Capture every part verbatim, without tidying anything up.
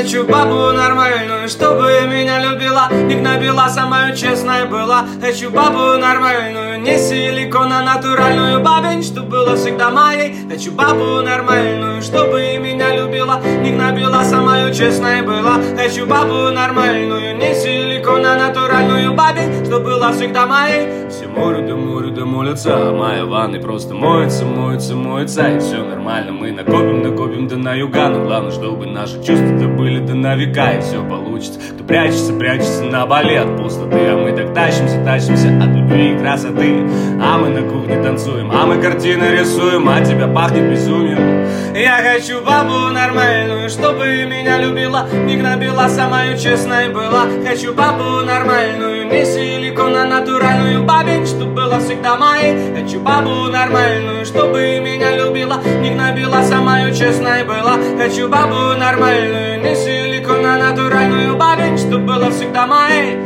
хочу бабу нормальную, чтобы меня любила, не гнобила, сама честная была. Хочу бабу нормальную, не силикона, натуральную, бабень, чтоб была всегда моей. Хочу бабу нормальную, чтобы меня любила, не гнобила, сама честная была. Хочу бабу нормальную, не силикона, натуральную, бабень, чтоб была всегда моей. Все морю да морю да молятся, а моя ванной просто моется, моется, моется. И все нормально, мы накопим, накопим да на юга. Но главное, чтобы наши чувства-то были да на века. И все получится. Кто прячется, прячется на боли от пустоты, а мы так тащимся, тащимся от любви и красоты. А мы на кухне танцуем, а мы картины рисуем, а тебя пахнет безумием. Я хочу бабу нормальную, чтобы меня любила, не гнобила, сама честной была. Хочу бабу нормальную, не силикона, натуральную, бабень, чтоб была всегда моей. Хочу бабу нормальную, чтобы меня любила, не гнобила, сама честной была. Хочу бабу нормальную, не силикона, натуральную, бабень, чтоб была всегда моей.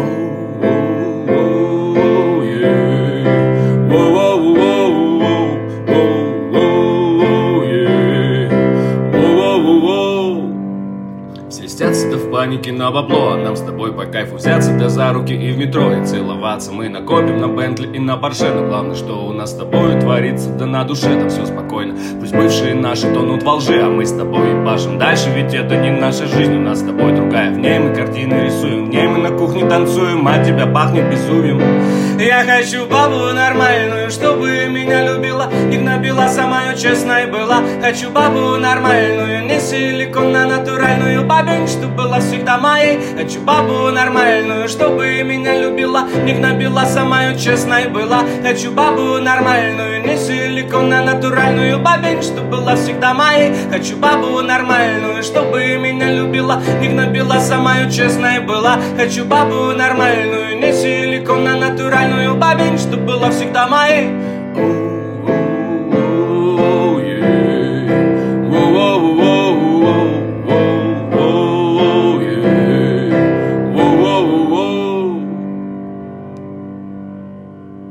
Льстятся-то в панике на бабло, а нам с тобой по кайфу взяться да за руки и в метро и целоваться. Мы накопим на Бентли и на Порше, но главное, что у нас с тобой творится, да на душе там все спокойно. Пусть бывшие наши тонут во лжи, а мы с тобой пашем дальше, ведь это не наша жизнь, у нас с тобой другая. В ней мы картины рисуем, в ней мы на кухне танцуем, а тебя пахнет безумием. Я хочу бабу нормальную, чтобы меня любила, не гнобила, сама честной была. Хочу бабу нормальную, не силикона, натуральную, бабень, чтоб была всегда моей. Хочу бабу нормальную, чтобы меня любила, не гнобила, сама честной была. Хочу бабу нормальную, не силикона, натуральную, бабень, чтоб была всегда моей. Хочу бабу нормальную, чтобы меня любила, не гнобила, сама честной была. Хочу бабу нормальную, не силикона, натуральную, бабень, чтоб была всегда моей.